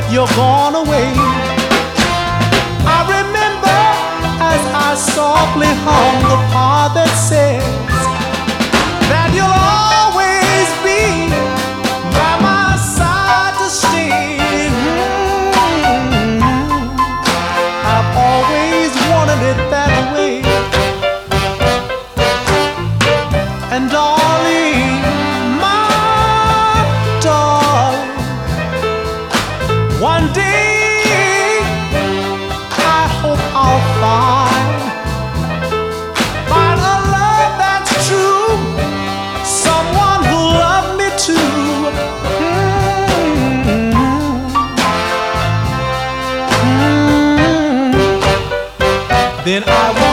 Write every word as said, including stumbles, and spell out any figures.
that you're gone away. I remember as I softly hum the part that says that you'll always be by my side to stay. Mm-hmm. I've always wanted it that way. And darling, my darling, one day I hope I'll find find a love that's true, someone who loves me too. Mm-hmm. Mm-hmm. Then I will